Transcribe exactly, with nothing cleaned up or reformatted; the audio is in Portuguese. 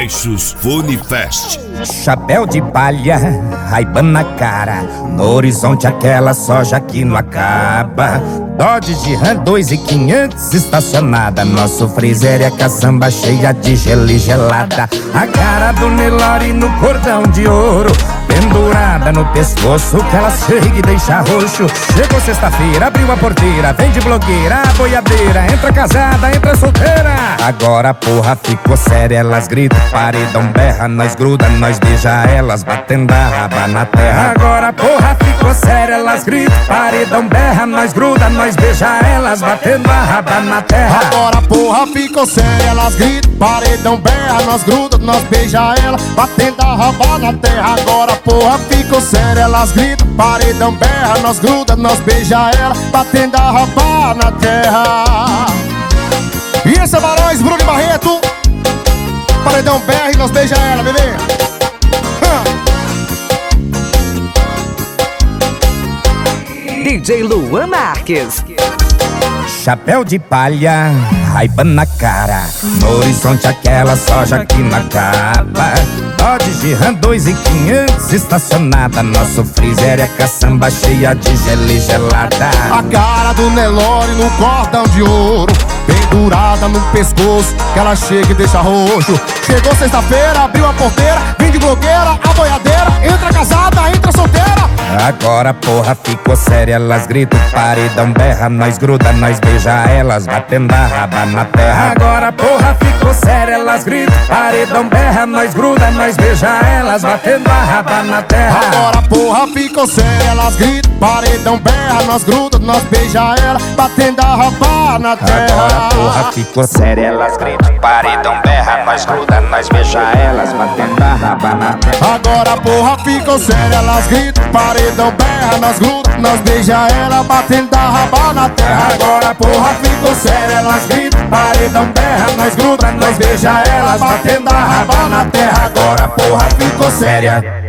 Baixos Funifest. Chapéu de palha, Ray-Ban na cara, no horizonte aquela soja que não acaba. Dodge de Ram dois mil e quinhentos estacionada, nosso freezer é caçamba cheia de gelo e gelada. A cara do Nelore no cordão de ouro, pendurada no pescoço que ela chega e deixa roxo. Chegou sexta-feira, abriu a porteira, vem de blogueira, a boiadeira, entra casada, entra solteira. Agora a porra ficou séria, elas gritam, paredão berra, nós gruda, nós beija elas, batendo a raba na terra. Agora a porra ficou séria, elas gritam, paredão berra, nós gruda, nós beija elas, batendo a raba na terra. Agora a porra ficou séria, elas gritam, paredão berra, nós gruda, nós beija ela, batendo a raba na terra. Agora a porra ficou séria, elas gritam, paredão berra, nós gruda, nós beija ela, batendo a raba na terra. E esse é Barões, Bruno e Barreto, paredão berra e nós beija ela, bebê. D J Luan Marques. Chapéu de palha, Ray-Ban na cara, no horizonte aquela soja que não acaba. Dodge de Ram dois mil e quinhentos estacionada, nosso freezer é caçamba cheia de gelo e gelada. A cara do Nelore no cordão de ouro, pendurada no pescoço que ela chega e deixa roxo. Chegou sexta-feira, abriu a porteira, vem de blogueira, a boiadeira, entra casada, entra solteira. Agora a porra ficou séria, elas gritam, paredão berra, nós gruda, nós beija elas, batendo a raba na terra. Agora a porra ficou séria, elas gritam, paredão berra, nós gruda, nós beija elas, batendo a raba na terra. Agora a porra ficou séria, elas gritam, paredão berra, nós gruda, nós beija ela, batendo a raba na terra. Agora a porra ficou séria, elas gritam, paredão berra, nós gruda, nós beija elas, batendo a raba na terra. Agora a porra ficou séria, elas gritam, paredão berra, nós gruda, nós beija ela, batendo a raba na terra. Agora a porra ficou séria, elas gritam, paredão berra, nós gruda, nós beija elas, batendo a raba na terra. Agora a porra ficou séria.